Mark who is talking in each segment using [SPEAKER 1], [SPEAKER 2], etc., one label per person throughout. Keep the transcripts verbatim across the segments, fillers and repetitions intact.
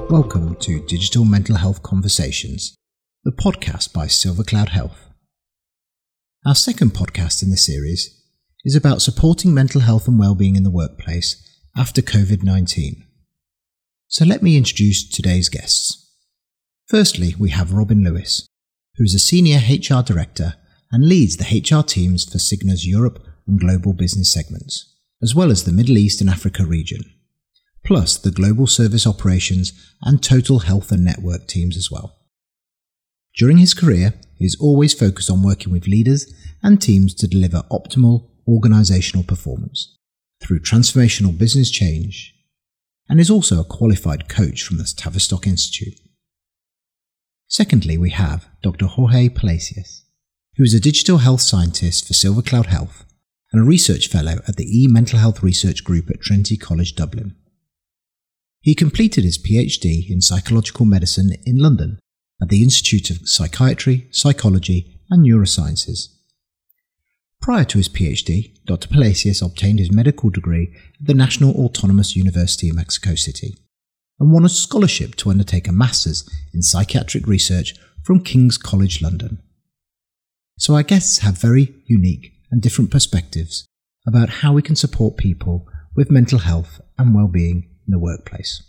[SPEAKER 1] Welcome to Digital Mental Health Conversations, the podcast by Silvercloud Health. Our second podcast in the series is about supporting mental health and well-being in the workplace after covid nineteen. So let me introduce today's guests. Firstly, we have Robin Lewis, who is a Senior H R Director and leads the H R teams for Cigna's Europe and Global Business segments, as well as the Middle East and Africa region, plus the Global Service Operations and Total Health and Network teams as well. During his career, he has always focused on working with leaders and teams to deliver optimal organisational performance through transformational business change, and is also a qualified coach from the Tavistock Institute. Secondly, we have Doctor Jorge Palacios, who is a digital health scientist for Silvercloud Health and a research fellow at the E-Mental Health Research Group at Trinity College Dublin. He completed his PhD in psychological medicine in London at the Institute of Psychiatry, Psychology and Neurosciences. Prior to his PhD, Doctor Palacios obtained his medical degree at the National Autonomous University in Mexico City and won a scholarship to undertake a Master's in Psychiatric Research from King's College London. So our guests have very unique and different perspectives about how we can support people with mental health and well-being in the workplace.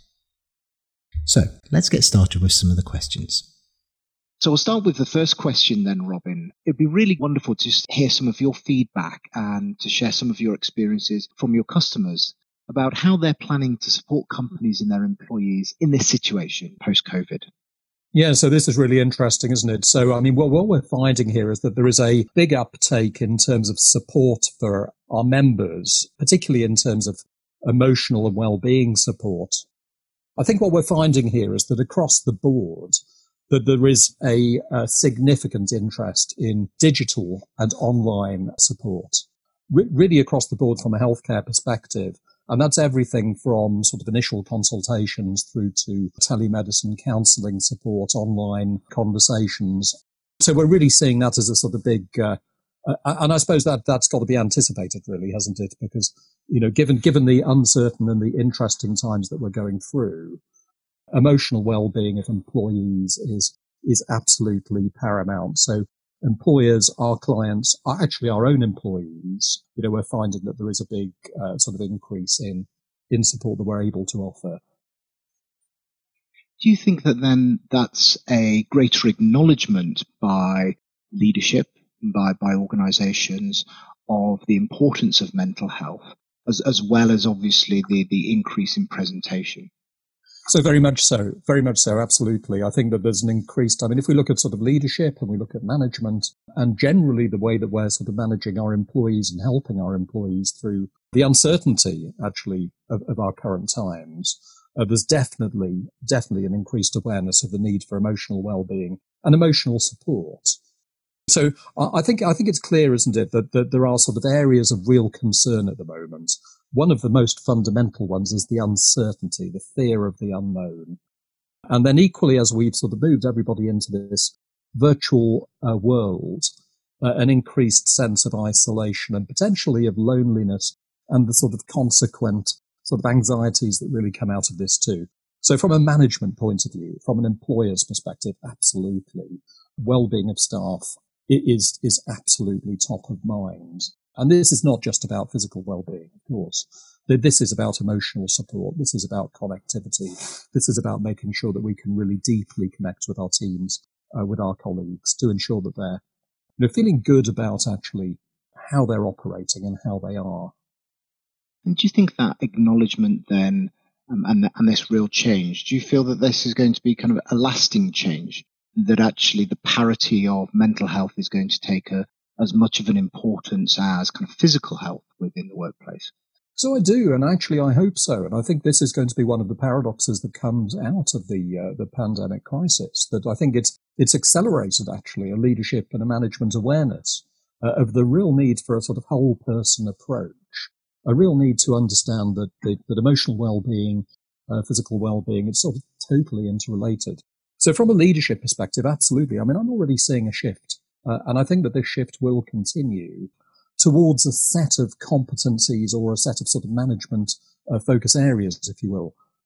[SPEAKER 1] So let's get started with some of the questions.
[SPEAKER 2] So we'll start with the first question then, Robin. It'd be really wonderful to just hear some of your feedback and to share some of your experiences from your customers about how they're planning to support companies and their employees in this situation post-COVID.
[SPEAKER 3] Yeah, so this is really interesting, isn't it? So, I mean, what, what we're finding here is that there is a big uptake in terms of support for our members, particularly in terms of emotional and well-being support. I think what we're finding here is that across the board, that there is a, a significant interest in digital and online support, re- really across the board from a healthcare perspective. And that's everything from sort of initial consultations through to telemedicine, counselling support, online conversations. So we're really seeing that as a sort of big, uh, uh, and I suppose that that's got to be anticipated, really, hasn't it? Because, you know, given given the uncertain and the interesting times that we're going through, emotional well-being of employees is is absolutely paramount. So employers, our clients, are actually our own employees. You know, we're finding that there is a big uh, sort of increase in in support that we're able to offer.
[SPEAKER 2] Do you think that then that's a greater acknowledgement by leadership, by by organisations, of the importance of mental health, as as well as obviously the the increase in presentation?
[SPEAKER 3] So very much so, very much so, absolutely. I think that there's an increased, I mean, if we look at sort of leadership and we look at management and generally the way that we're sort of managing our employees and helping our employees through the uncertainty, actually, of, of our current times, uh, there's definitely, definitely an increased awareness of the need for emotional well-being and emotional support. So I think, I think it's clear, isn't it, that, that there are sort of areas of real concern at the moment. One of the most fundamental ones is the uncertainty, the fear of the unknown. And then equally, as we've sort of moved everybody into this virtual uh, world, uh, an increased sense of isolation and potentially of loneliness and the sort of consequent sort of anxieties that really come out of this too. So from a management point of view, from an employer's perspective, absolutely, well-being of staff is, is absolutely top of mind. And this is not just about physical well-being, of course. This is about emotional support. This is about connectivity. This is about making sure that we can really deeply connect with our teams, uh, with our colleagues, to ensure that they're, you know, feeling good about actually how they're operating and how they are.
[SPEAKER 2] And do you think that acknowledgement then, um, and, and this real change, do you feel that this is going to be kind of a lasting change, that actually the parity of mental health is going to take a as much of an importance as kind of physical health within the workplace?
[SPEAKER 3] So I do, and actually I hope so. And I think this is going to be one of the paradoxes that comes out of the uh, the pandemic crisis, that I think it's it's accelerated actually a leadership and a management awareness uh, of the real need for a sort of whole person approach, a real need to understand that, that, that emotional well-being, uh, physical well-being, it's sort of totally interrelated. So from a leadership perspective, absolutely. I mean, I'm already seeing a shift. Uh, and I think that this shift will continue towards a set of competencies or a set of sort of management uh, focus areas, if you will,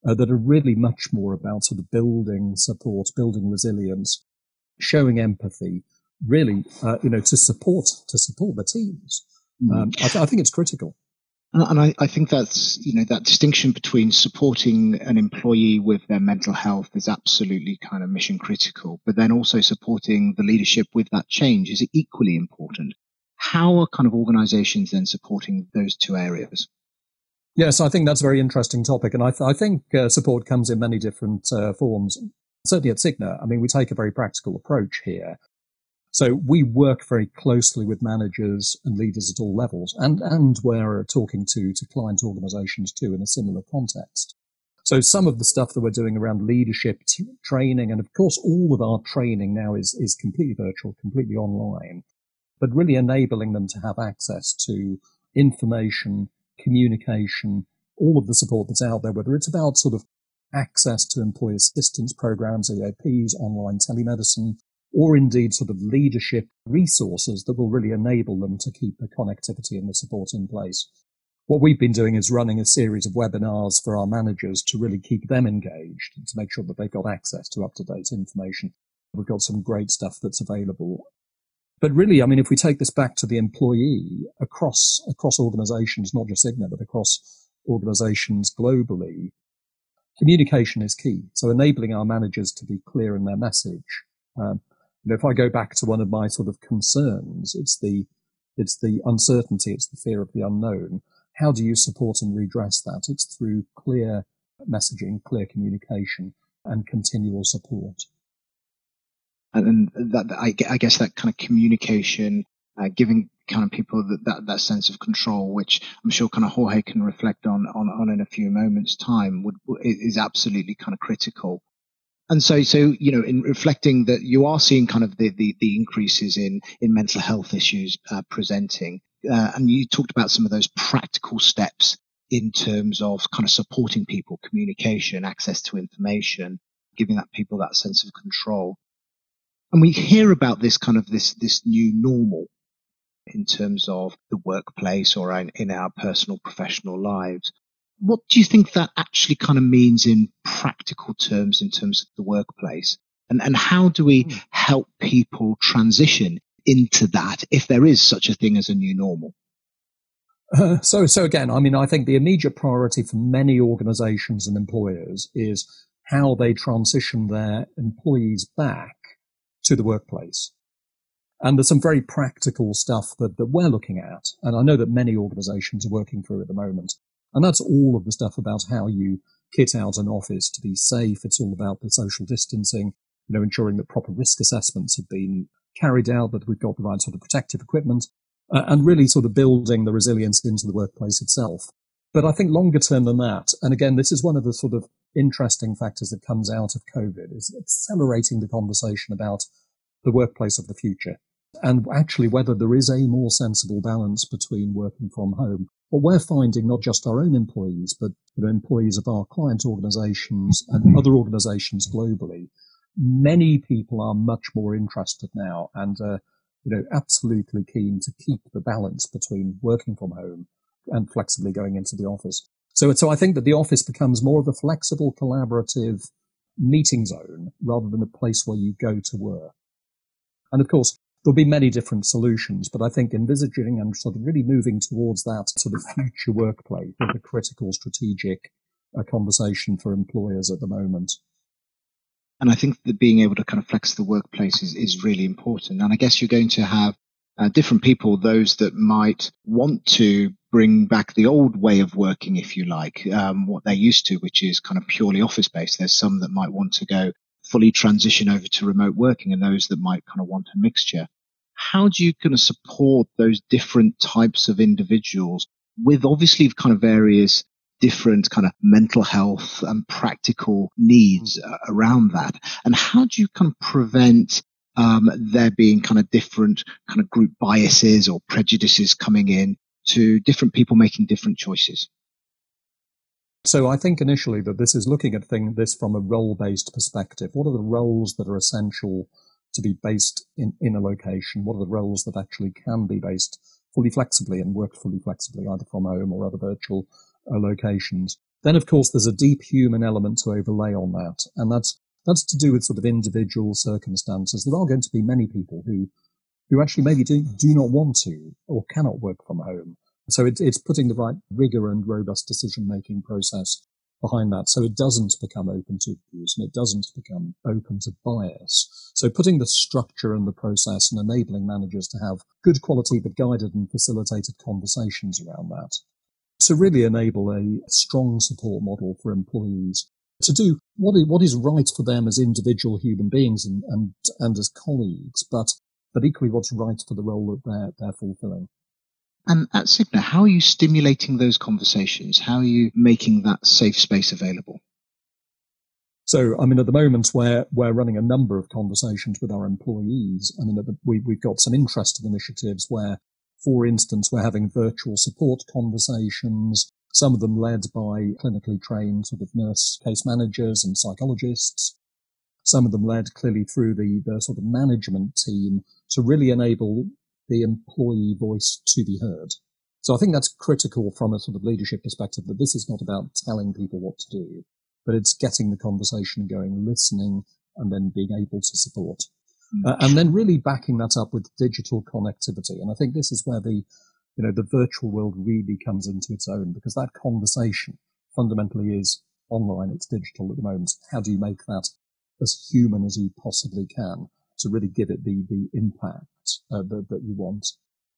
[SPEAKER 3] uh, that are really much more about sort of building support, building resilience, showing empathy, really, uh, you know, to support to support the teams. Mm. Um, I, th- I think it's critical.
[SPEAKER 2] And I, I think that's, you know, that distinction between supporting an employee with their mental health is absolutely kind of mission critical, but then also supporting the leadership with that change is equally important. How are kind of organizations then supporting those two areas?
[SPEAKER 3] Yes, I think that's a very interesting topic. And I, th- I think uh, support comes in many different uh, forms. Certainly at Cigna, I mean, we take a very practical approach here. So we work very closely with managers and leaders at all levels, and, and we're talking to, to client organizations too in a similar context. So some of the stuff that we're doing around leadership t- training, and of course all of our training now is, is completely virtual, completely online, but really enabling them to have access to information, communication, all of the support that's out there, whether it's about sort of access to employee assistance programs, E A Ps, online telemedicine, or indeed sort of leadership resources that will really enable them to keep the connectivity and the support in place. What we've been doing is running a series of webinars for our managers to really keep them engaged and to make sure that they've got access to up-to-date information. We've got some great stuff that's available. But really, I mean, if we take this back to the employee across, across organizations, not just Cigna, but across organizations globally, communication is key. So enabling our managers to be clear in their message. Um, you know, if I go back to one of my sort of concerns, it's the, it's the uncertainty, it's the fear of the unknown. How do you support and redress that? It's through clear messaging, clear communication, and continual support.
[SPEAKER 2] And that, I guess that kind of communication, uh, giving kind of people that, that, that sense of control, which I'm sure kind of Jorge can reflect on, on, on in a few moments' time, would, is absolutely kind of critical. And so, so, you know, in reflecting that you are seeing kind of the, the, the increases in, in mental health issues, uh, presenting, uh, and you talked about some of those practical steps in terms of kind of supporting people, communication, access to information, giving that people that sense of control. And we hear about this kind of this, this new normal in terms of the workplace or in, in our personal professional lives. What do you think that actually kind of means in practical terms, in terms of the workplace? And, and how do we help people transition into that if there is such a thing as a new normal?
[SPEAKER 3] Uh, so, so again, I mean, I think the immediate priority for many organizations and employers is how they transition their employees back to the workplace. And there's some very practical stuff that, that we're looking at. And I know that many organizations are working through at the moment. And that's all of the stuff about how you kit out an office to be safe. It's all about the social distancing, you know, ensuring that proper risk assessments have been carried out, that we've got the right sort of protective equipment, uh, and really sort of building the resilience into the workplace itself. But I think longer term than that, and again, this is one of the sort of interesting factors that comes out of COVID, is accelerating the conversation about the workplace of the future. And actually whether there is a more sensible balance between working from home. What we're finding, not just our own employees, but you know, employees of our client organizations and other organizations globally, many people are much more interested now and, uh, you know, absolutely keen to keep the balance between working from home and flexibly going into the office. So, so I think that the office becomes more of a flexible, collaborative meeting zone rather than a place where you go to work. And of course, there'll be many different solutions, but I think envisaging and sort of really moving towards that sort of future workplace is a critical strategic uh, conversation for employers at the moment.
[SPEAKER 2] And I think that being able to kind of flex the workplace is, is really important. And I guess you're going to have uh, different people, those that might want to bring back the old way of working, if you like, um, what they're used to, which is kind of purely office-based. There's some that might want to go fully transition over to remote working and those that might kind of want a mixture. How do you kind of support those different types of individuals with obviously kind of various different kind of mental health and practical needs uh, around that? And how do you kind of prevent um, there being kind of different kind of group biases or prejudices coming in to different people making different choices?
[SPEAKER 3] So I think initially that this is looking at thing, this from a role-based perspective. What are the roles that are essential to be based in, in a location? What are the roles that actually can be based fully flexibly and work fully flexibly, either from home or other virtual uh, locations? Then, of course, there's a deep human element to overlay on that. And that's, that's to do with sort of individual circumstances. There are going to be many people who, who actually maybe do, do not want to or cannot work from home. So it, it's putting the right rigor and robust decision-making process behind that, so it doesn't become open to abuse and it doesn't become open to bias. So putting the structure and the process and enabling managers to have good quality but guided and facilitated conversations around that, to really enable a strong support model for employees to do what is, what is right for them as individual human beings and, and, and as colleagues, but, but equally what's right for the role that they're, they're fulfilling.
[SPEAKER 2] And at Cigna, how are you stimulating those conversations? How are you making that safe space available?
[SPEAKER 3] So, I mean, at the moment, we're, we're running a number of conversations with our employees. I mean, we, we've got some interesting initiatives where, for instance, we're having virtual support conversations, some of them led by clinically trained sort of nurse case managers and psychologists, some of them led clearly through the, the sort of management team to really enable the employee voice to be heard. So I think that's critical from a sort of leadership perspective, that this is not about telling people what to do, but it's getting the conversation going, listening, and then being able to support. Mm-hmm. Uh, and then really backing that up with digital connectivity. And I think this is where the, you know, the virtual world really comes into its own, because that conversation fundamentally is online, it's digital at the moment. How do you make that as human as you possibly can to really give it the, the impact uh, that, that you want?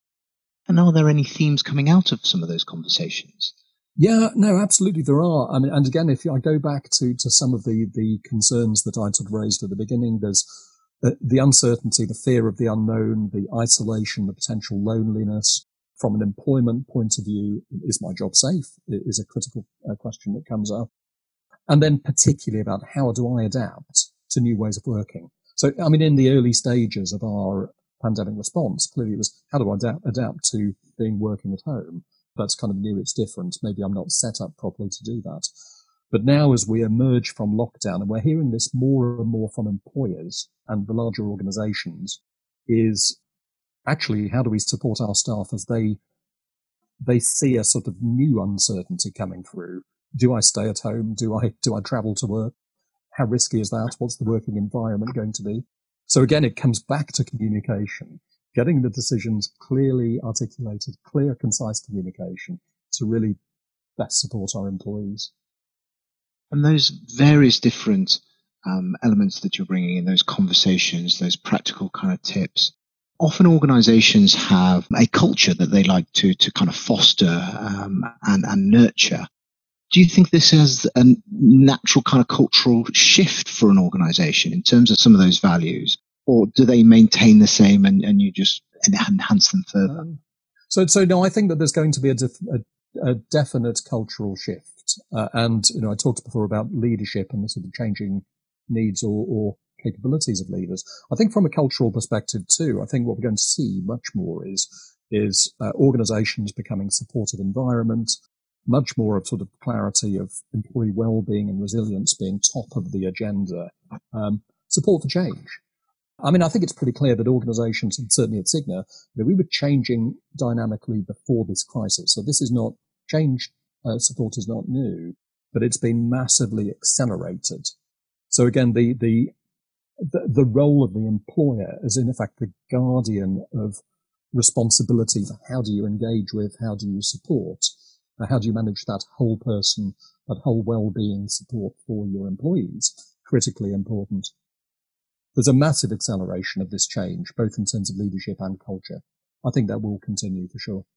[SPEAKER 2] And are there any themes coming out of some of those conversations?
[SPEAKER 3] Yeah, no, absolutely there are. I mean, and again, if I go back to, to some of the, the concerns that I sort of raised at the beginning, there's uh, the uncertainty, the fear of the unknown, the isolation, the potential loneliness. From an employment point of view, is my job safe? It is a critical uh, question that comes up. And then particularly about how do I adapt to new ways of working? So, I mean, in the early stages of our pandemic response, clearly it was, how do I adapt, adapt to being working at home? That's kind of new, it's different. Maybe I'm not set up properly to do that. But now as we emerge from lockdown, and we're hearing this more and more from employers and the larger organizations, is actually how do we support our staff as they, they see a sort of new uncertainty coming through? Do I stay at home? Do I, do I travel to work? How risky is that? What's the working environment going to be? So again, it comes back to communication, getting the decisions clearly articulated, clear, concise communication to really best support our employees.
[SPEAKER 2] And those various different um, elements that you're bringing in, those conversations, those practical kind of tips, often organizations have a culture that they like to, to kind of foster um, and, and nurture. Do you think this is a natural kind of cultural shift for an organization in terms of some of those values, or do they maintain the same and, and you just enhance them further?
[SPEAKER 3] Um, so, so no, I think that there's going to be a, def, a, a definite cultural shift. Uh, and, you know, I talked before about leadership and the sort of changing needs or, or capabilities of leaders. I think from a cultural perspective too, I think what we're going to see much more is, is uh, organizations becoming supportive environment, much more of sort of clarity of employee well-being and resilience being top of the agenda, um, support for change. I mean, I think it's pretty clear that organizations, and certainly at Cigna, you know, we were changing dynamically before this crisis. So this is not, change uh, support is not new, but it's been massively accelerated. So again, the, the, the, the role of the employer is in effect the guardian of responsibility for how do you engage with, how do you support, uh, how do you manage that whole person, that whole well-being support for your employees, critically important. There's a massive acceleration of this change, both in terms of leadership and culture. I think that will continue for sure.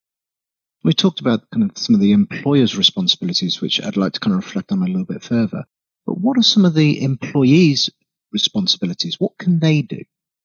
[SPEAKER 2] We talked about kind of some of the employer's responsibilities, which I'd like to kind of reflect on a little bit further. But what are some of the employees' responsibilities? What can they do?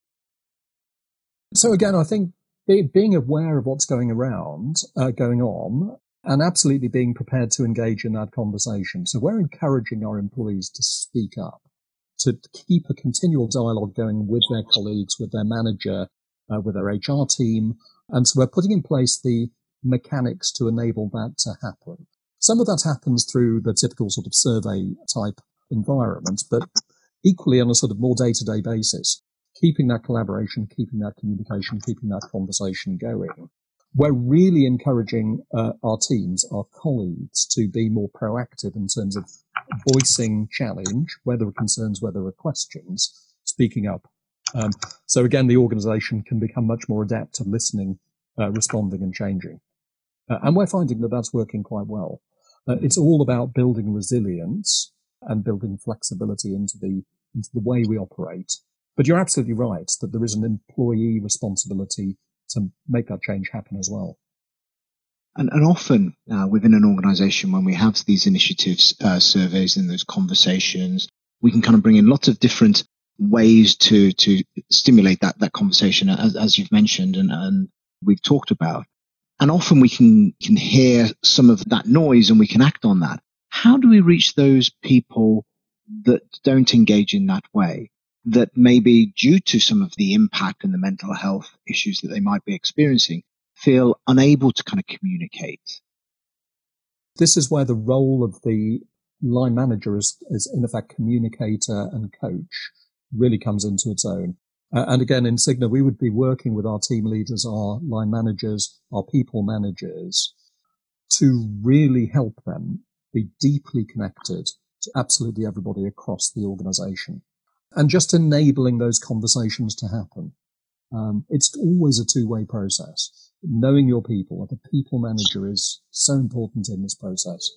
[SPEAKER 3] So again, I think being aware of what's going around, uh, going on, and absolutely being prepared to engage in that conversation. So we're encouraging our employees to speak up, to keep a continual dialogue going with their colleagues, with their manager, uh, with their H R team. And so we're putting in place the mechanics to enable that to happen. Some of that happens through the typical sort of survey type environment, but equally on a sort of more day-to-day basis, keeping that collaboration, keeping that communication, keeping that conversation going. We're really encouraging uh, our teams, our colleagues, to be more proactive in terms of voicing challenge, where there are concerns, where there are questions, speaking up. Um, so again, the organisation can become much more adept to listening, uh, responding and changing. Uh, and we're finding that that's working quite well. Uh, it's all about building resilience and building flexibility into the, into the way we operate. But you're absolutely right that there is an employee responsibility to make that change happen as well.
[SPEAKER 2] And, and often uh, within an organisation, when we have these initiatives, uh, surveys and those conversations, we can kind of bring in lots of different ways to to stimulate that that conversation, as, as you've mentioned and, and we've talked about. And often we can can hear some of that noise and we can act on that. How do we reach those people that don't engage in that way, that maybe due to some of the impact and the mental health issues that they might be experiencing, feel unable to kind of communicate?
[SPEAKER 3] This is where the role of the line manager as, as in effect communicator and coach really comes into its own. Uh, and again, in Cigna, we would be working with our team leaders, our line managers, our people managers to really help them be deeply connected to absolutely everybody across the organization and just enabling those conversations to happen. Um, it's always a two-way process. Knowing your people, the people manager is so important in this process.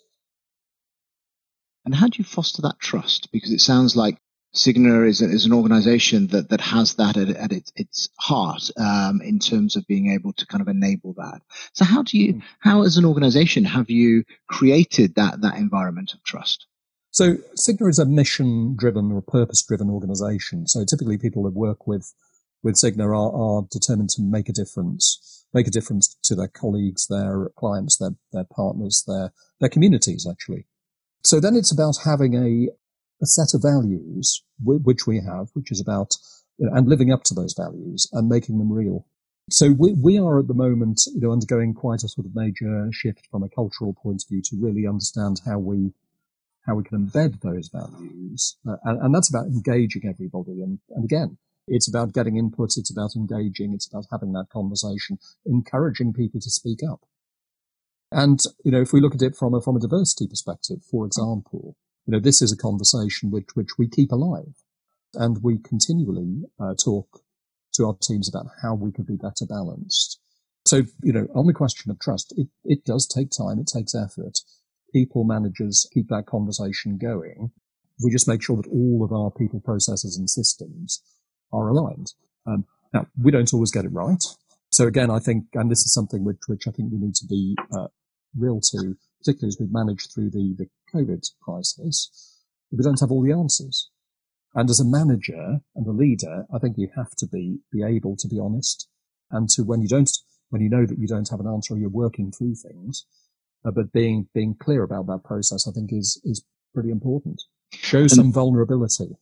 [SPEAKER 2] And how do you foster that trust? Because it sounds like Cigna is, a, is an organization that, that has that at, at its, its heart um, in terms of being able to kind of enable that. So how do you, how as an organization have you created that, that environment of trust?
[SPEAKER 3] So Cigna is a mission-driven or purpose-driven organization. So typically people that work with with Cigna are, are determined to make a difference, make a difference to their colleagues, their clients, their, their partners, their, their communities, actually. So then it's about having a, a set of values, which we have, which is about, you know, and living up to those values and making them real. So we, we are at the moment, you know, undergoing quite a sort of major shift from a cultural point of view to really understand how we, how we can embed those values. Uh, and, and that's about engaging everybody. And, and again, it's about getting input. It's about engaging. It's about having that conversation, encouraging people to speak up. And, you know, if we look at it from a, from a diversity perspective, for example, you know, this is a conversation which, which we keep alive. And we continually uh, talk to our teams about how we could be better balanced. So, you know, on the question of trust, it, it does take time. It takes effort. People managers keep that conversation going. We just make sure that all of our people, processes and systems are aligned. Um, now, we don't always get it right. So again, I think, and this is something which, which I think we need to be uh, real to, particularly as we've managed through the, the COVID crisis, we don't have all the answers. And as a manager and a leader, I think you have to be, be able to be honest and to, when you don't, when you know that you don't have an answer or you're working through things, uh, but being, being clear about that process, I think is, is pretty important. Show some vulnerability.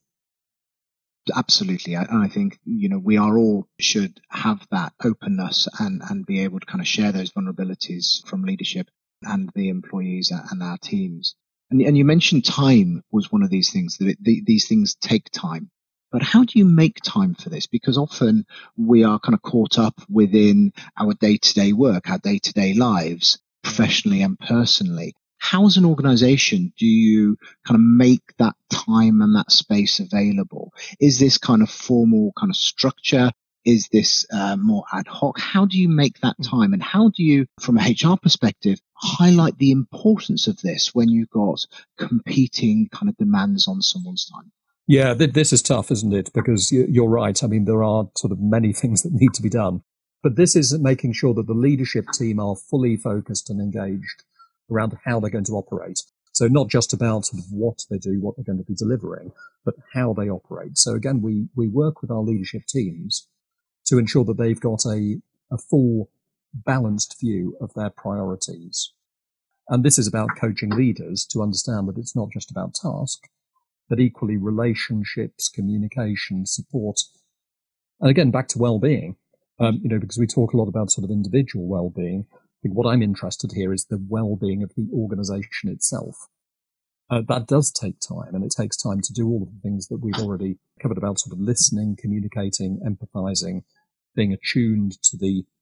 [SPEAKER 2] Absolutely. I, I think, you know, we are all should have that openness and, and be able to kind of share those vulnerabilities from leadership and the employees and our teams. And, and you mentioned time was one of these things, that it, the, these things take time. But how do you make time for this? Because often we are kind of caught up within our day-to-day work, our day-to-day lives, professionally and personally. How as an organization do you kind of make that time and that space available? Is this kind of formal kind of structure? Is this uh, more ad hoc? How do you make that time? And how do you, from a H R perspective, highlight the importance of this when you've got competing kind of demands on someone's time?
[SPEAKER 3] Yeah, th- this is tough, isn't it? Because you're right. I mean, there are sort of many things that need to be done. But this is making sure that the leadership team are fully focused and engaged around how they're going to operate. So not just about sort of what they do, what they're going to be delivering, but how they operate. So again, we, we work with our leadership teams to ensure that they've got a, a full balanced view of their priorities. And this is about coaching leaders to understand that it's not just about task, but equally relationships, communication, support. And again, back to well-being, um, you know, because we talk a lot about sort of individual well-being. I think what I'm interested here is the well-being of the organization itself. Uh, that does take time, and it takes time to do all of the things that we've already covered about sort of listening, communicating, empathizing, being attuned to the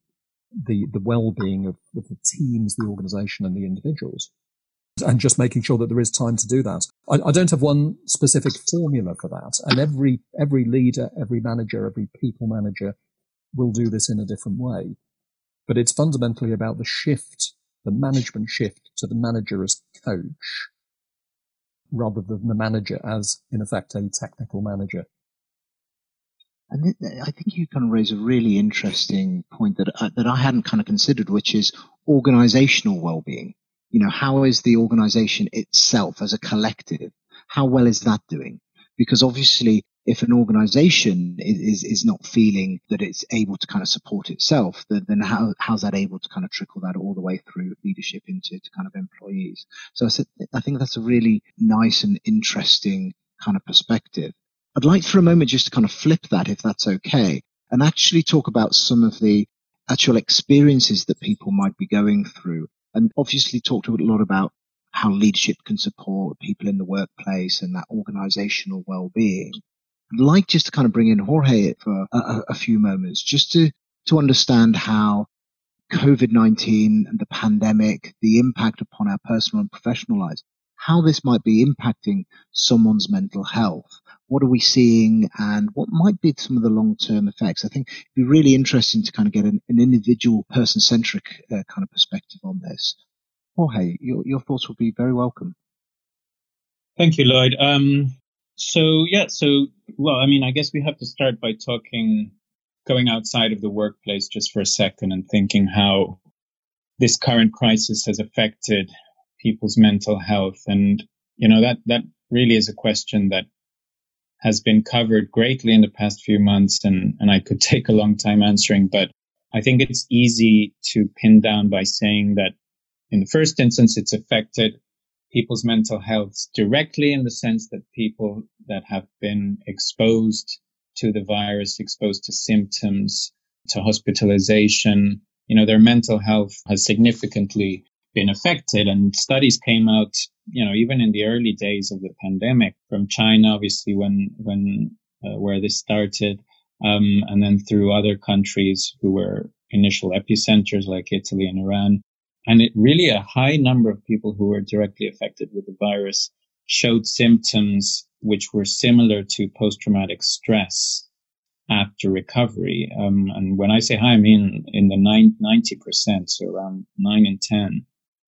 [SPEAKER 3] the, the well-being of, of the teams, the organization and the individuals. And just making sure that there is time to do that. I, I don't have one specific formula for that. And every, every leader, every manager, every people manager will do this in a different way. But it's fundamentally about the shift, the management shift to the manager as coach, rather than the manager as, in effect, a technical manager.
[SPEAKER 2] And I think you kind of raise a really interesting point that I, that I hadn't kind of considered, which is organizational well-being. You know, how is the organization itself as a collective? How well is that doing? Because obviously, if an organization is, is, is not feeling that it's able to kind of support itself, then, then how, how's that able to kind of trickle that all the way through leadership into to kind of employees? So I, said, I think that's a really nice and interesting kind of perspective. I'd like for a moment just to kind of flip that, if that's okay, and actually talk about some of the actual experiences that people might be going through. And obviously talked a lot about how leadership can support people in the workplace and that organizational well-being. I'd like just to kind of bring in Jorge for a, a few moments, just to, to understand how COVID nineteen and the pandemic, the impact upon our personal and professional lives, how this might be impacting someone's mental health. What are we seeing and what might be some of the long-term effects? I think it'd be really interesting to kind of get an, an individual person-centric uh, kind of perspective on this. Jorge, your, your thoughts will be very welcome.
[SPEAKER 4] Thank you, Lloyd. Um, so, yeah, so, well, I mean, I guess we have to start by talking, going outside of the workplace just for a second and thinking how this current crisis has affected people's mental health. And, you know, that, that really is a question that has been covered greatly in the past few months, and, and I could take a long time answering, but I think it's easy to pin down by saying that in the first instance, it's affected people's mental health directly in the sense that people that have been exposed to the virus, exposed to symptoms, to hospitalization, you know, their mental health has significantly been affected. And studies came out, you know, even in the early days of the pandemic from China, obviously, when, when, uh, where this started, um, and then through other countries who were initial epicenters like Italy and Iran. And it really a high number of people who were directly affected with the virus showed symptoms which were similar to post-traumatic stress after recovery. Um, and when I say high, I mean in the ninety percent, so around nine in ten.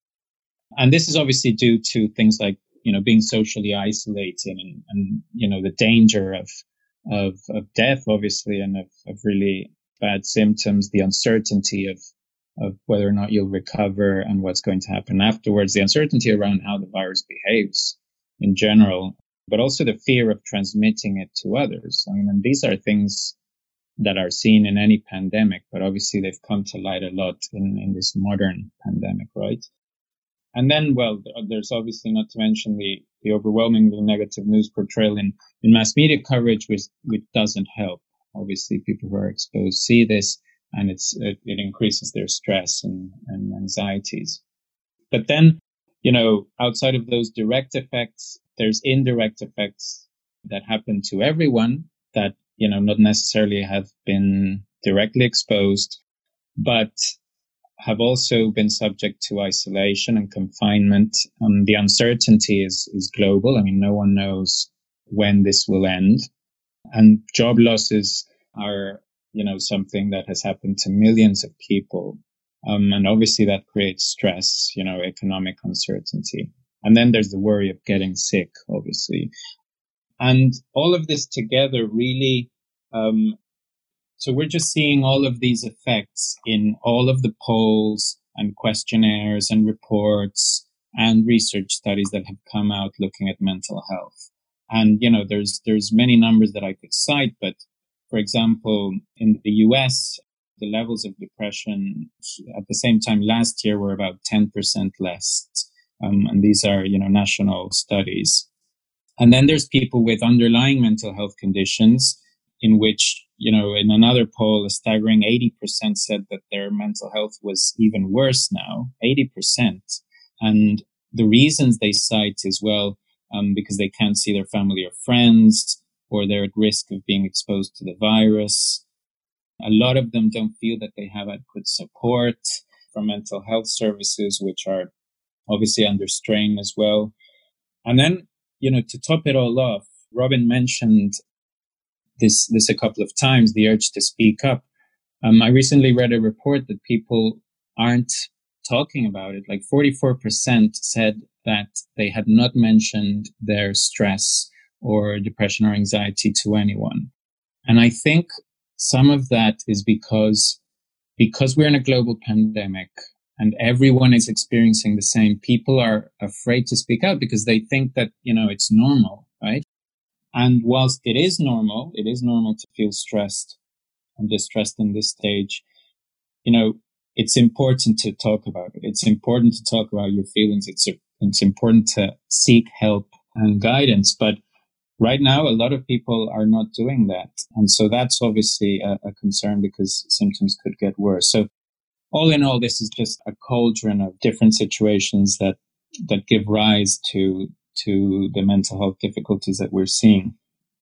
[SPEAKER 4] And this is obviously due to things like, you know, being socially isolated and, and you know, the danger of, of, of death, obviously, and of, of really bad symptoms, the uncertainty of, of whether or not you'll recover and what's going to happen afterwards, the uncertainty around how the virus behaves in general, but also the fear of transmitting it to others. I mean, and these are things that are seen in any pandemic, but obviously they've come to light a lot in, in this modern pandemic, right? And then, well, there's obviously not to mention the, the overwhelmingly negative news portrayal in, in mass media coverage, which, which doesn't help. Obviously, people who are exposed see this, and it's, it, it increases their stress and, and anxieties. But then, you know, outside of those direct effects, there's indirect effects that happen to everyone that, you know, not necessarily have been directly exposed, but have also been subject to isolation and confinement. Um, the uncertainty is, is global. I mean, no one knows when this will end. And job losses are, you know, something that has happened to millions of people. Um, and obviously that creates stress, you know, economic uncertainty. And then there's the worry of getting sick, obviously. And all of this together really, um, so we're just seeing all of these effects in all of the polls and questionnaires and reports and research studies that have come out looking at mental health. And, you know, there's, there's many numbers that I could cite, but for example, in the U S, the levels of depression at the same time last year were about ten percent less. Um, and these are, you know, national studies. And then there's people with underlying mental health conditions in which, you know, in another poll, a staggering eighty percent said that their mental health was even worse now, eighty percent. And the reasons they cite is, well, um, because they can't see their family or friends, or they're at risk of being exposed to the virus. A lot of them don't feel that they have adequate support from mental health services, which are obviously under strain as well. And then, you know, to top it all off, Robin mentioned this, this a couple of times, the urge to speak up. Um, I recently read a report that people aren't talking about it. Like forty-four percent said that they had not mentioned their stress or depression or anxiety to anyone. And I think some of that is because, because we're in a global pandemic and everyone is experiencing the same, people are afraid to speak out because they think that, you know, it's normal, right? And whilst it is normal, it is normal to feel stressed and distressed in this stage, you know, it's important to talk about it. It's important to talk about your feelings. It's, it's important to seek help and guidance. But right now, a lot of people are not doing that. And so that's obviously a, a concern because symptoms could get worse. So all in all, this is just a cauldron of different situations that, that give rise to, to the mental health difficulties that we're seeing.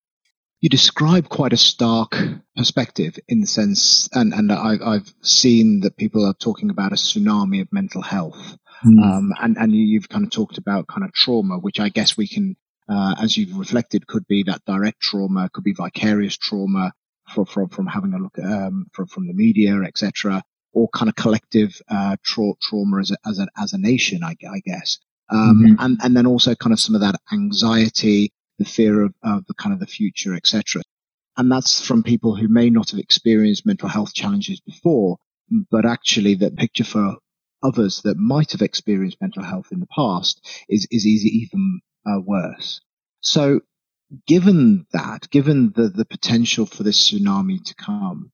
[SPEAKER 2] You describe quite a stark perspective in the sense, and, and I, I've seen that people are talking about a tsunami of mental health. Mm. Um, and, and you've kind of talked about kind of trauma, which I guess we can, uh, as you've reflected, could be that direct trauma, could be vicarious trauma from, from, from having a look at, um, from, from the media, et cetera, or kind of collective, uh, tra- trauma as a, as a, as a nation, I, I guess. Um, mm-hmm. and, and then also kind of some of that anxiety, the fear of, of the kind of the future, et cetera. And that's from people who may not have experienced mental health challenges before, but actually the picture for others that might have experienced mental health in the past is, is easy, even uh, worse. So given that, given the, the potential for this tsunami to come,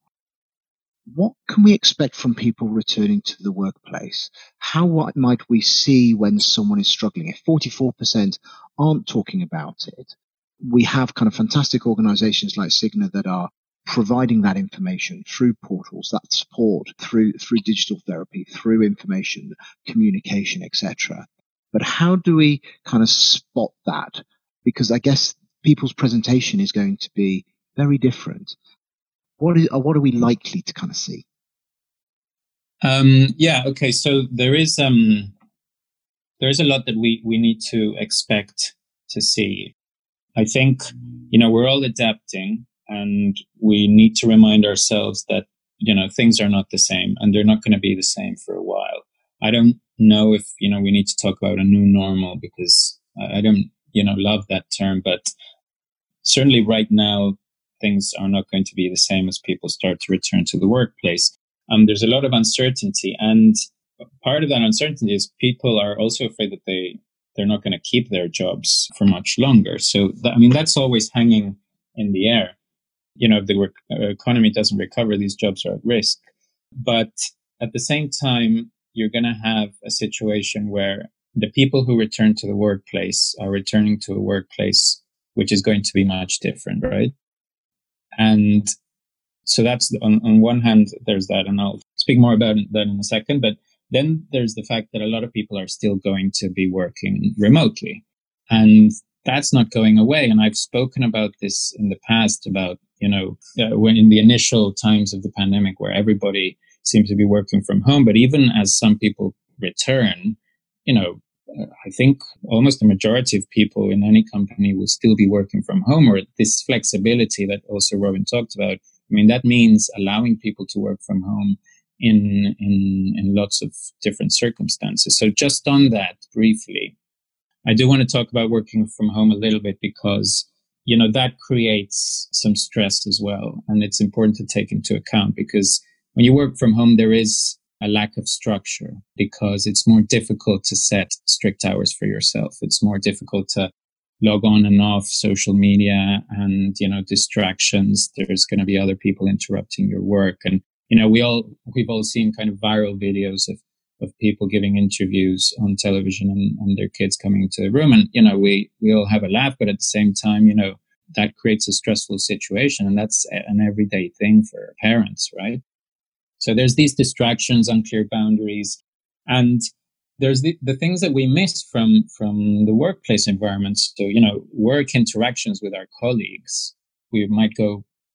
[SPEAKER 2] what can we expect from people returning to the workplace? How what might we see when someone is struggling? If forty-four percent aren't talking about it, we have kind of fantastic organizations like Cigna that are providing that information through portals, that support through through digital therapy, through information, communication, et cetera. But how do we kind of spot that? Because I guess people's presentation is going to be very different. What is, what are we likely to kind of see?
[SPEAKER 4] Um, yeah, okay. So there is um, there is a lot that we, we need to expect to see. I think, you know, we're all adapting and we need to remind ourselves that, you know, things are not the same and they're not going to be the same for a while. I don't know if, you know, we need to talk about a new normal because I don't, you know, love that term, but certainly right now, things are not going to be the same as people start to return to the workplace. Um, there's a lot of uncertainty, and part of that uncertainty is people are also afraid that they, they're not going to keep their jobs for much longer. So, that, I mean, that's always hanging in the air. You know, if the rec- economy doesn't recover, these jobs are at risk. But at the same time, you're going to have a situation where the people who return to the workplace are returning to a workplace which is going to be much different, right? And so that's on, on one hand, there's that, and I'll speak more about that in a second. But then there's the fact that a lot of people are still going to be working remotely, and that's not going away. And I've spoken about this in the past about, you know, uh, when in the initial times of the pandemic where everybody seemed to be working from home. But even as some people return, you know, I think almost the majority of people in any company will still be working from home, or this flexibility that also Robin talked about. I mean, that means allowing people to work from home in, in, in lots of different circumstances. So just on that briefly, I do want to talk about working from home a little bit because, you know, that creates some stress as well. And it's important to take into account because when you work from home, there is a lack of structure because it's more difficult to set strict hours for yourself. It's more difficult to log on and off social media and, you know, distractions. There's going to be other people interrupting your work. And, you know, we all, we've all seen kind of viral videos of, of people giving interviews on television and, and their kids coming into the room. And, you know, we, we all have a laugh, but at the same time, you know, that creates a stressful situation. And that's an everyday thing for parents, right? So there's these distractions, unclear boundaries, and there's the, the things that we miss from, from the workplace environment. So, you know, work interactions with our colleagues. We might go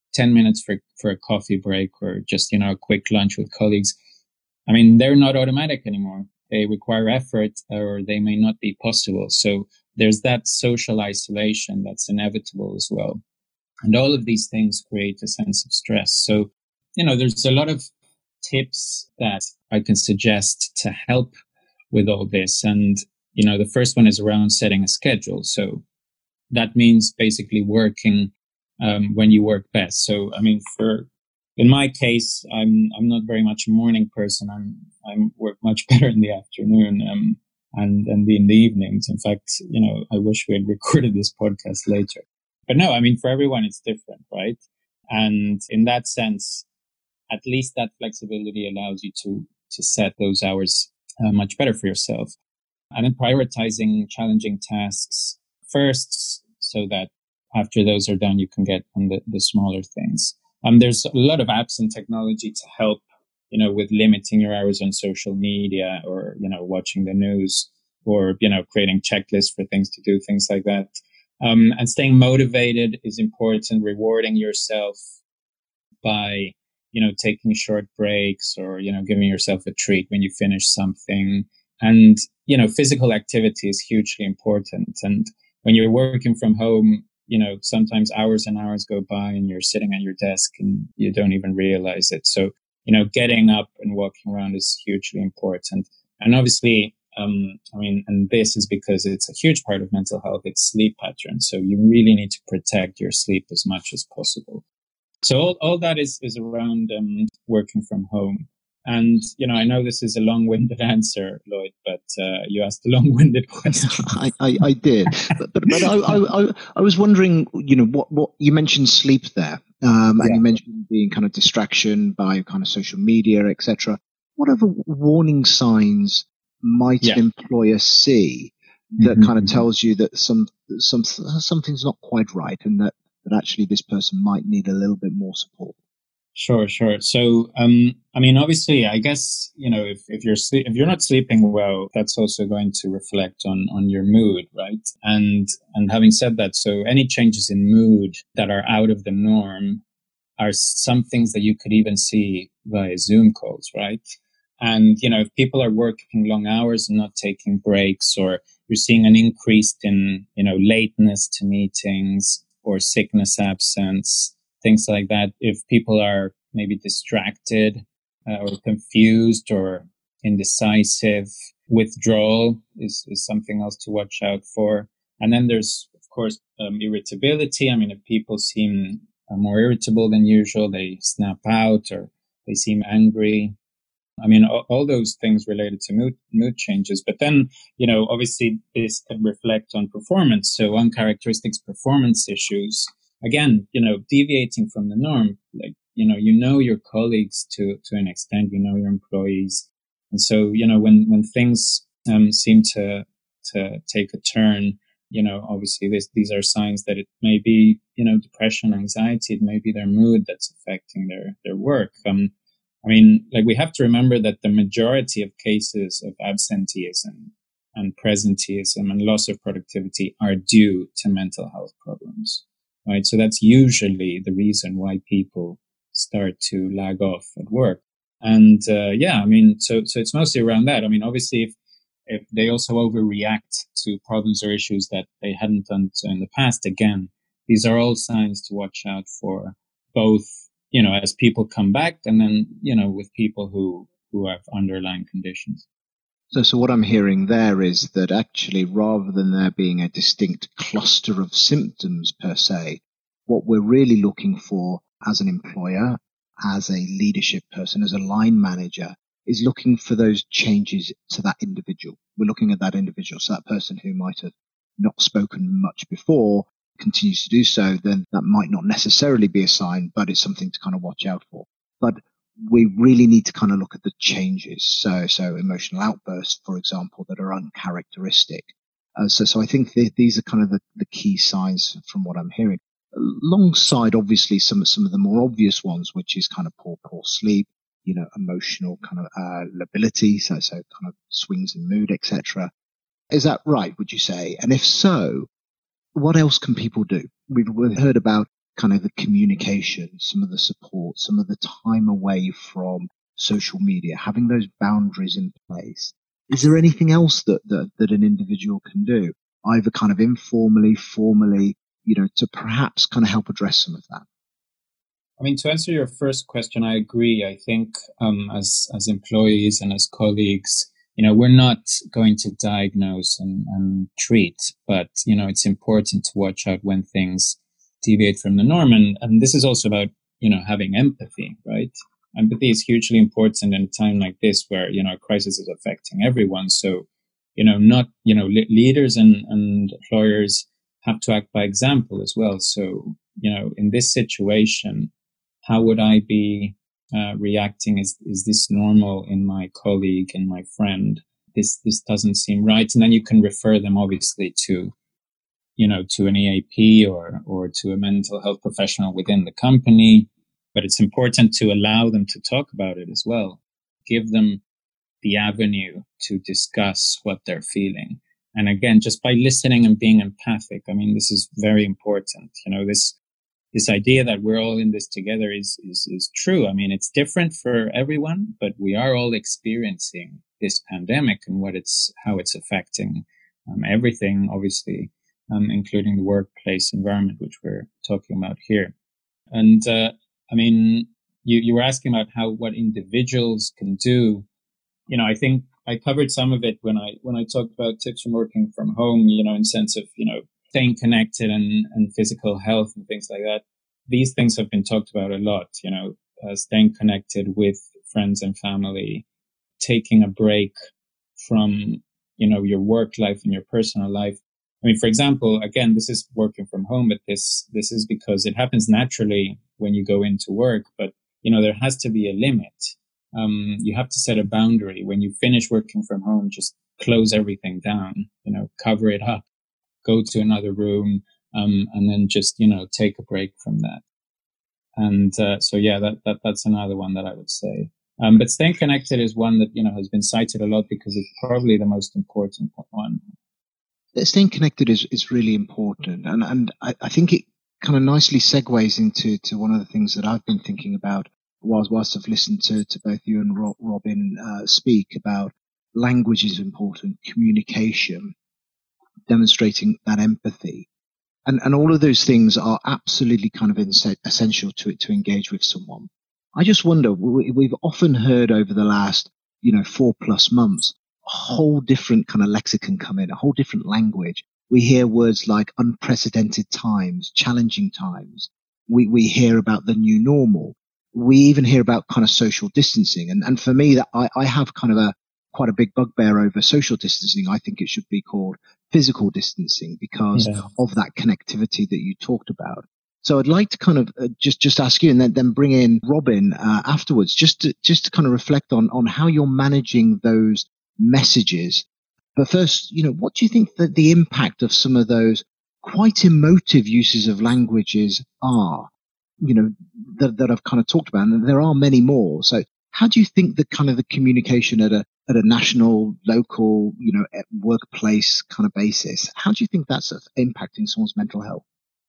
[SPEAKER 4] ten minutes for, for a coffee break or just, you know, a quick lunch with colleagues. I mean, they're not automatic anymore. They require effort or they may not be possible. So there's that social isolation that's inevitable as well. And all of these things create a sense of stress. So, you know, there's a lot of tips that I can suggest to help with all this. And, you know, the first one is around setting a schedule. So that means basically working um, when you work best. So, I mean, for in my case, I'm I'm not very much a morning person. I'm I'm work much better in the afternoon um, and and in the evenings. In fact, you know, I wish we had recorded this podcast later. But no, I mean, for everyone, it's different, right? And in that sense, at least that flexibility allows you to to set those hours uh, much better for yourself. And then prioritizing challenging tasks first, so that after those are done, you can get on the, the smaller things. Um, there's a lot of apps and technology to help, you know, with limiting your hours on social media or, you know, watching the news or, you know, creating checklists for things to do, things like that. Um, and staying motivated is important, rewarding yourself by, you know, taking short breaks or, you know, giving yourself a treat when you finish something. And, you know, physical activity is hugely important. And when you're working from home, you know, sometimes hours and hours go by and you're sitting at your desk and you don't even realize it. So, you know, getting up and walking around is hugely important. And obviously, um, I mean, and this is because it's a huge part of mental health, it's sleep patterns. So you really need to protect your sleep as much as possible. So all, all that is, is around um, working from home. And, you know, I know this is a long-winded answer, Lloyd, but uh, you asked a long-winded question.
[SPEAKER 2] I, I, I did. But, but, but I, I, I was wondering, you know, what, what you mentioned sleep there, um, and yeah. you mentioned being kind of distraction by kind of social media, et cetera. What other warning signs might yeah. an employer see that mm-hmm. kind of tells you that some, some, something's not quite right and that, that actually this person might need a little bit more support?
[SPEAKER 4] Sure, sure. So, um, I mean, obviously, I guess, you know, if, if you're sleep, if you're not sleeping well, that's also going to reflect on, on your mood, right? And, and having said that, so any changes in mood that are out of the norm are some things that you could even see via Zoom calls, right? And, you know, if people are working long hours and not taking breaks, or you're seeing an increase in, you know, lateness to meetings or sickness absence, things like that. If people are maybe distracted uh, or confused or indecisive, withdrawal is, is something else to watch out for. And then there's, of course, um, irritability. I mean, if people seem uh, more irritable than usual, they snap out or they seem angry. I mean, all, all those things related to mood, mood changes. But then, you know, obviously this can reflect on performance. So uncharacteristic performance issues. Again, you know, deviating from the norm, like, you know, you know your colleagues to, to an extent, you know your employees. And so, you know, when, when things um, seem to, to take a turn, you know, obviously this, these are signs that it may be, you know, depression, anxiety, it may be their mood that's affecting their, their work. Um, I mean, like we have to remember that the majority of cases of absenteeism and presenteeism and loss of productivity are due to mental health problems. Right. So that's usually the reason why people start to lag off at work. And, uh, yeah, I mean, so, so it's mostly around that. I mean, obviously, if, if they also overreact to problems or issues that they hadn't done so in the past, again, these are all signs to watch out for, both, you know, as people come back and then, you know, with people who, who have underlying conditions.
[SPEAKER 2] So, so what I'm hearing there is that actually, rather than there being a distinct cluster of symptoms per se, what we're really looking for as an employer, as a leadership person, as a line manager, is looking for those changes to that individual. We're looking at that individual. So that person who might have not spoken much before continues to do so, then that might not necessarily be a sign, but it's something to kind of watch out for. But we really need to kind of look at the changes. So, so emotional outbursts, for example, that are uncharacteristic. Uh, so, so I think th- these are kind of the, the key signs from what I'm hearing. Alongside, obviously, some, some of the more obvious ones, which is kind of poor, poor sleep, you know, emotional kind of, uh, lability. So, so kind of swings in mood, et cetera. Is that right, would you say? And if so, what else can people do? We've heard about kind of the communication, some of the support, some of the time away from social media, having those boundaries in place. Is there anything else that, that, that an individual can do, either kind of informally, formally, you know, to perhaps kind of help address some of that?
[SPEAKER 4] I mean, to answer your first question, I agree. I think um, as as employees and as colleagues, you know, we're not going to diagnose and, and treat, but, you know, it's important to watch out when things deviate from the norm. And, and this is also about, you know, having empathy, right? Empathy is hugely important in a time like this where, you know, a crisis is affecting everyone. So, you know, not, you know, le- leaders and, and employers have to act by example as well. So, you know, in this situation, how would I be uh, reacting? Is is this normal in my colleague and my friend? This this doesn't seem right. And then you can refer them obviously to, you know, to an E A P or or to a mental health professional within the company. But it's important to allow them to talk about it as well. Give them the avenue to discuss what they're feeling. And again, just by listening and being empathic, I mean, this is very important. You know, this This idea that we're all in this together is, is, is true. I mean, it's different for everyone, but we are all experiencing this pandemic and what it's, how it's affecting um, everything, obviously, um, including the workplace environment, which we're talking about here. And, uh, I mean, you, you were asking about how, what individuals can do. You know, I think I covered some of it when I, when I talked about tips from working from home, you know, in sense of, you know, staying connected and, and physical health and things like that. These things have been talked about a lot, you know, uh, staying connected with friends and family, taking a break from, you know, your work life and your personal life. I mean, for example, again, this is working from home, but this, this is because it happens naturally when you go into work, but, you know, there has to be a limit. Um, you have to set a boundary. When you finish working from home, just close everything down, you know, cover it up. Go to another room, um, and then just, you know, take a break from that. And uh, so, yeah, that, that that's another one that I would say. Um, but staying connected is one that, you know, has been cited a lot because it's probably the most important one.
[SPEAKER 2] Staying connected is, is really important. And, and I, I think it kind of nicely segues into to one of the things that I've been thinking about whilst, whilst I've listened to, to both you and Robin uh, speak about language is important, communication, demonstrating that empathy. And, and all of those things are absolutely kind of essential to it to engage with someone. I just wonder, we, we've often heard over the last, you know, four plus months, a whole different kind of lexicon come in, a whole different language. We hear words like unprecedented times, challenging times. We, we hear about the new normal. We even hear about kind of social distancing. And, and for me, that I, I have kind of a, quite a big bugbear over social distancing. I think it should be called physical distancing because yeah. of that connectivity that you talked about. So I'd like to kind of uh, just, just ask you and then, then bring in Robin uh, afterwards, just to, just to kind of reflect on, on how you're managing those messages. But first, you know, what do you think that the impact of some of those quite emotive uses of languages are, you know, that, that I've kind of talked about? And there are many more. So how do you think that kind of the communication at a at a national, local, you know, workplace kind of basis, how do you think that's impacting someone's mental health?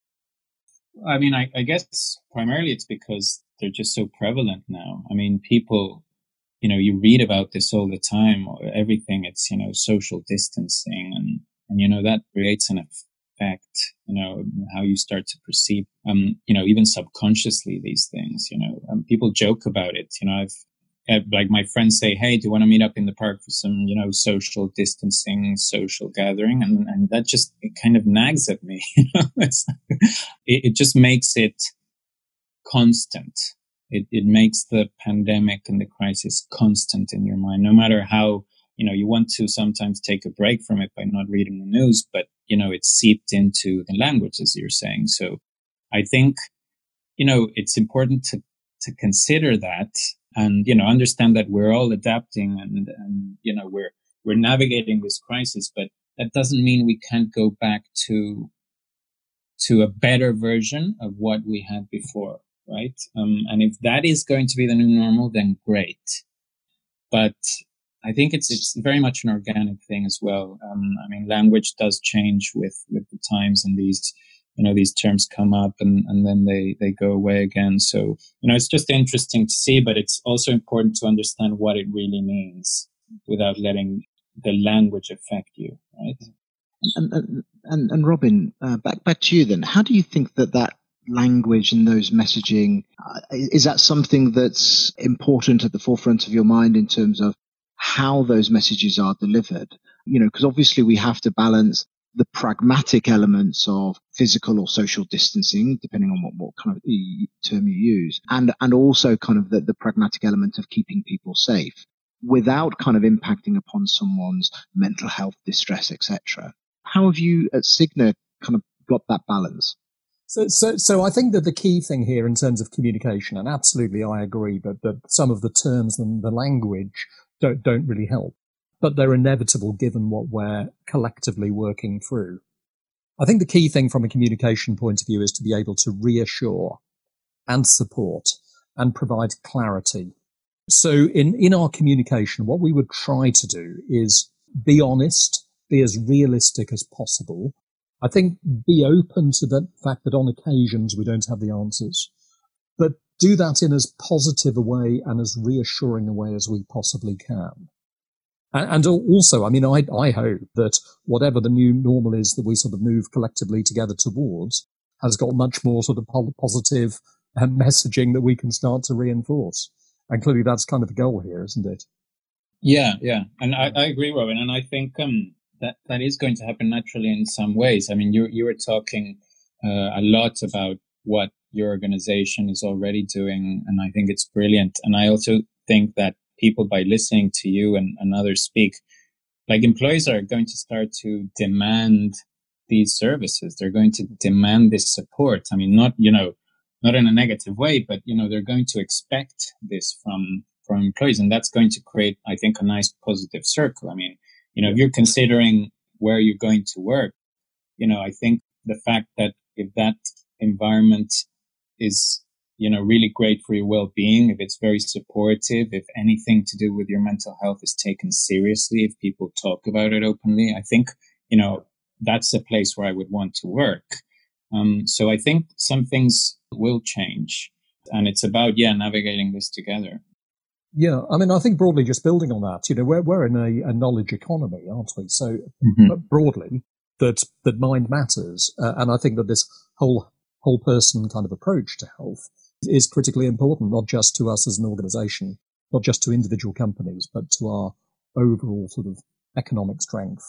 [SPEAKER 4] I mean, I, I guess primarily it's because they're just so prevalent now. I mean, people, you know, you read about this all the time, everything. It's, you know, social distancing and, and, you know, that creates an effect, you know, how you start to perceive, um, you know, even subconsciously these things, you know, um, people joke about it. You know, I've, like my friends say, hey, do you want to meet up in the park for some, you know, social distancing, social gathering? And, and that just, it kind of nags at me. You know? It's, it, it just makes it constant. It, it makes the pandemic and the crisis constant in your mind, no matter how, you know, you want to sometimes take a break from it by not reading the news, but, you know, it's seeped into the language, as you're saying. So I think, you know, it's important to, to consider that. And, you know, understand that we're all adapting and, and, you know, we're, we're navigating this crisis, but that doesn't mean we can't go back to, to a better version of what we had before, right? Um, and if that is going to be the new normal, then great. But I think it's, it's very much an organic thing as well. Um, I mean, language does change with, with the times and these, you know, these terms come up and, and then they, they go away again. So, you know, it's just interesting to see, but it's also important to understand what it really means without letting the language affect you, right?
[SPEAKER 2] And, and, and, and Robin, uh, back, back to you then. How do you think that that language and those messaging, uh, is that something that's important at the forefront of your mind in terms of how those messages are delivered? You know, because obviously we have to balance the pragmatic elements of physical or social distancing, depending on what, what kind of term you use, and, and also kind of the, the pragmatic element of keeping people safe without kind of impacting upon someone's mental health, distress, et cetera. How have you at Cigna kind of got that balance?
[SPEAKER 3] So, so, so I think that the key thing here in terms of communication, and absolutely I agree that, that some of the terms and the language don't, don't really help, but they're inevitable given what we're collectively working through. I think the key thing from a communication point of view is to be able to reassure and support and provide clarity. So in, in our communication, what we would try to do is be honest, be as realistic as possible. I think be open to the fact that on occasions we don't have the answers, but do that in as positive a way and as reassuring a way as we possibly can. And, and also, I mean, I, I hope that whatever the new normal is that we sort of move collectively together towards has got much more sort of positive messaging that we can start to reinforce. And clearly that's kind of the goal here, isn't it?
[SPEAKER 4] Yeah, yeah. And I, I agree, Robin. And I think um, that, that is going to happen naturally in some ways. I mean, you, you were talking uh, a lot about what your organization is already doing, and I think it's brilliant. And I also think that people, by listening to you and, and others speak, like employees are going to start to demand these services. They're going to demand this support. I mean, not, you know, not in a negative way, but, you know, they're going to expect this from, from employees. And that's going to create, I think, a nice positive circle. I mean, you know, if you're considering where you're going to work, you know, I think the fact that if that environment is, you know, really great for your well-being, if it's very supportive, if anything to do with your mental health is taken seriously, if people talk about it openly, I think, you know, that's a place where I would want to work. Um, so I think some things will change, and it's about, yeah, navigating this together.
[SPEAKER 3] Yeah, I mean, I think broadly, just building on that, you know, we're, we're in a, a knowledge economy, aren't we? So mm-hmm. broadly, that, that mind matters. Uh, and I think that this whole, whole person kind of approach to health is critically important, not just to us as an organization, not just to individual companies, but to our overall sort of economic strength.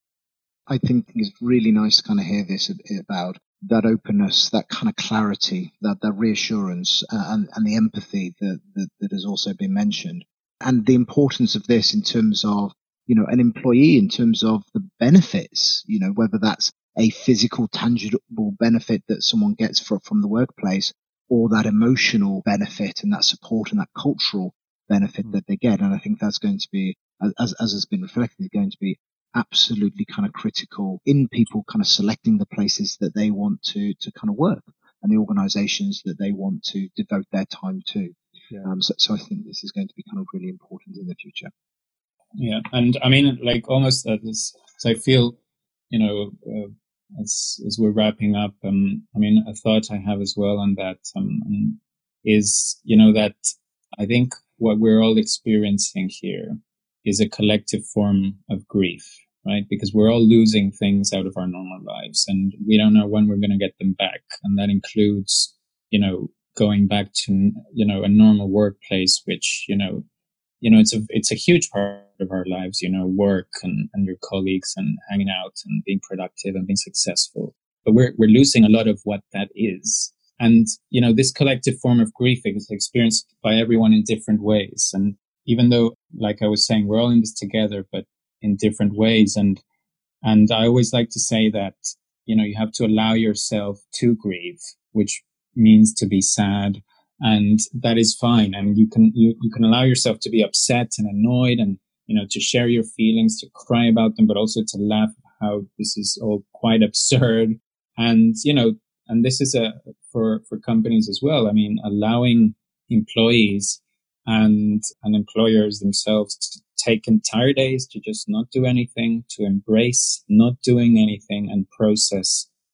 [SPEAKER 2] I think it's really nice to kind of hear this about that openness, that kind of clarity, that, that reassurance, uh, and, and the empathy that, that, that has also been mentioned. And the importance of this in terms of, you know, an employee, in terms of the benefits, you know, whether that's a physical, tangible benefit that someone gets from, from the workplace, or that emotional benefit and that support and that cultural benefit mm. that they get. And I think that's going to be, as, as has been reflected, going to be absolutely kind of critical in people kind of selecting the places that they want to, to kind of work and the organizations that they want to devote their time to. Yeah. Um, so, so I think this is going to be kind of really important in the future.
[SPEAKER 4] Yeah. And I mean, like almost uh, this, so I feel, you know, uh, as, as we're wrapping up, um, I mean, a thought I have as well on that, um, is, you know, that I think what we're all experiencing here is a collective form of grief, right? Because we're all losing things out of our normal lives and we don't know when we're going to get them back. And that includes, you know, going back to, you know, a normal workplace, which, you know, you know, it's a, it's a huge part of our lives, you know, work and, and your colleagues and hanging out and being productive and being successful. But we're, we're losing a lot of what that is. And, you know, this collective form of grief is experienced by everyone in different ways. And even though, like I was saying, we're all in this together, but in different ways. And, and I always like to say that, you know, you have to allow yourself to grieve, which means to be sad. And that is fine. And you can, you, you can allow yourself to be upset and annoyed and, you know, to share your feelings, to cry about them, but also to laugh at how this is all quite absurd. And, you know, and this is a, for, for companies as well. I mean, allowing employees and, and employers themselves to take entire days to just not do anything, to embrace not doing anything and process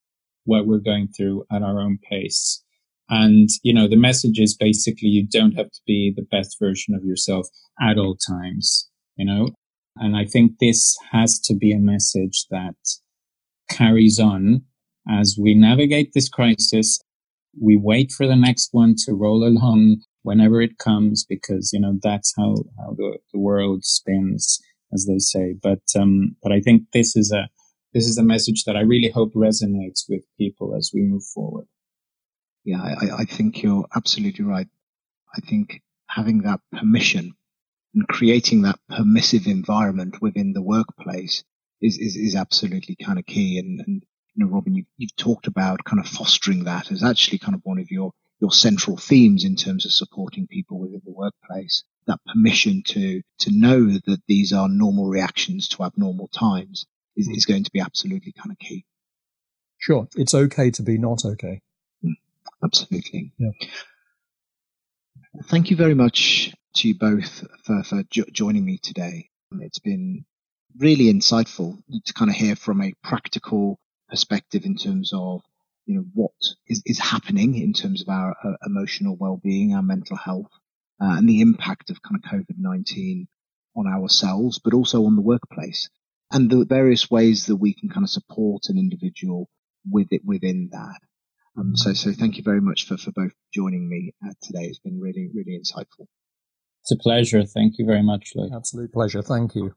[SPEAKER 4] what we're going through at our own pace. And, you know, the message is basically you don't have to be the best version of yourself at all times, you know. And I think this has to be a message that carries on as we navigate this crisis. We wait for the next one to roll along whenever it comes, because, you know, that's how, how the, the world spins, as they say. But, um, but I think this is a, this is a message that I really hope resonates with people as we move forward.
[SPEAKER 2] Yeah, I, I think you're absolutely right. I think having that permission and creating that permissive environment within the workplace is, is, is absolutely kind of key. And, and you know, Robin, you, you've talked about kind of fostering that as actually kind of one of your, your central themes in terms of supporting people within the workplace. That permission to, to know that these are normal reactions to abnormal times is, is going to be absolutely kind of key.
[SPEAKER 3] Sure. It's okay to be not okay.
[SPEAKER 2] Mm, absolutely.
[SPEAKER 3] Yeah.
[SPEAKER 2] Thank you very much to you both for, for jo- joining me today. It's been really insightful to kind of hear from a practical perspective in terms of, you know, what is, is happening in terms of our uh, emotional well-being, our mental health, uh, and the impact of kind of COVID nineteen on ourselves, but also on the workplace, and the various ways that we can kind of support an individual with it within that. Um, so, so thank you very much for, for both joining me uh, today. It's been really, really insightful.
[SPEAKER 4] It's a pleasure. Thank you very much, Lloyd.
[SPEAKER 3] Absolute pleasure. Thank you.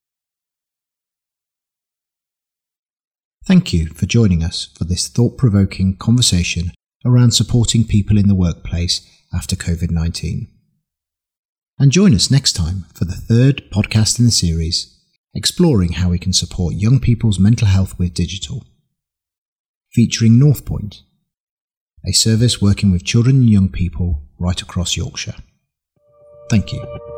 [SPEAKER 1] Thank you for joining us for this thought-provoking conversation around supporting people in the workplace after COVID nineteen. And join us next time for the third podcast in the series, exploring how we can support young people's mental health with digital, featuring Northpoint, a service working with children and young people right across Yorkshire. Thank you.